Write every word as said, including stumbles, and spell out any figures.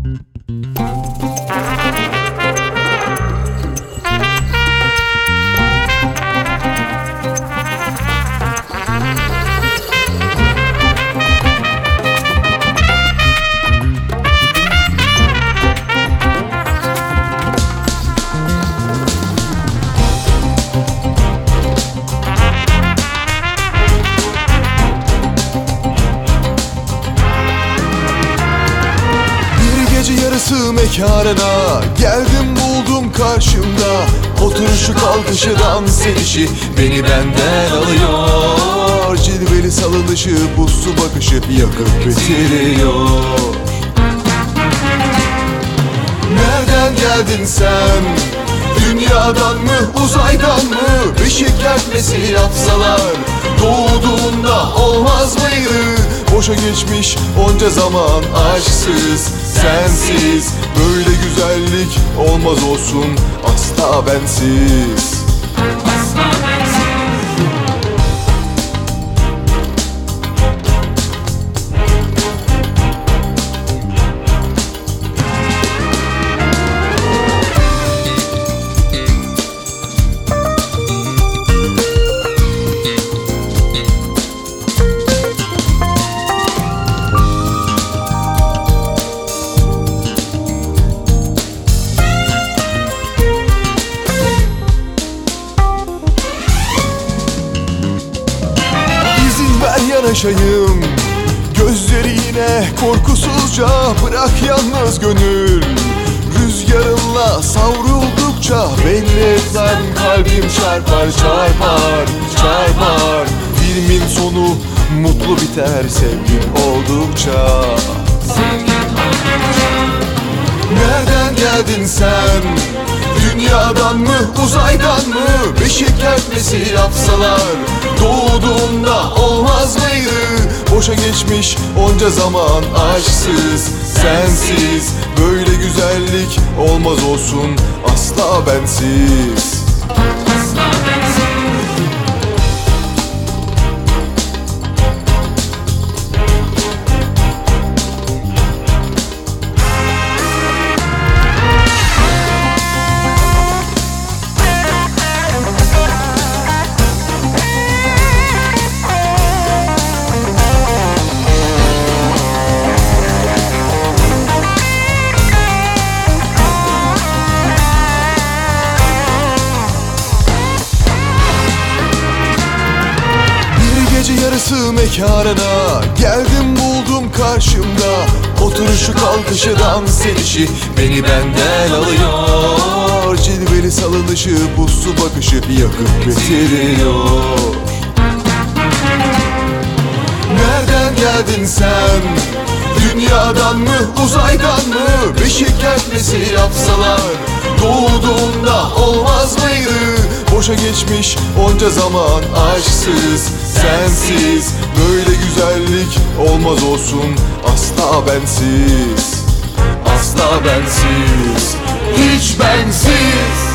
Yarısı mekanına geldim buldum karşımda. Oturuşu kalkışı dans edişi beni benden alıyor. Cilveli salınışı buzlu bakışı yakıp bitiriyor. Nereden geldin sen? Dünyadan mı uzaydan mı? Beşik kertmesi yapsalar doğduğunda olmaz mıydı? Boşa geçmiş onca zaman aşksız sensiz. Böyle güzellik olmaz olsun asla bensiz. Asla bensiz. Yanaşayım gözlerine korkusuzca, bırak yalnız gönül. Rüzgarınla savruldukça belli etmem, kalbim çarpar çarpar çarpar. Filmin sonu mutlu biter sevgin oldukça. Nereden geldin sen? Dünyadan mı uzaydan mı? Beşik kertmesi yapsalar doğduğunda olmaz mıydı? Boşa geçmiş onca zaman aşksız sensiz. Böyle güzellik olmaz olsun asla bensiz. Asla bensiz. Yarısı mekanına geldim buldum karşımda. Oturuşu kalkışı dans edişi beni benden alıyor. Cilveli salınışı buzlu bakışı yakıp bitiriyor. Nereden geldin sen? Dünyadan mı uzaydan mı? Beşik kertmesi yapsalar doğduğunda olmaz mıydı? Boşa geçmiş onca zaman aşksız sensiz. Böyle güzellik olmaz olsun asla bensiz. Asla bensiz, hiç bensiz.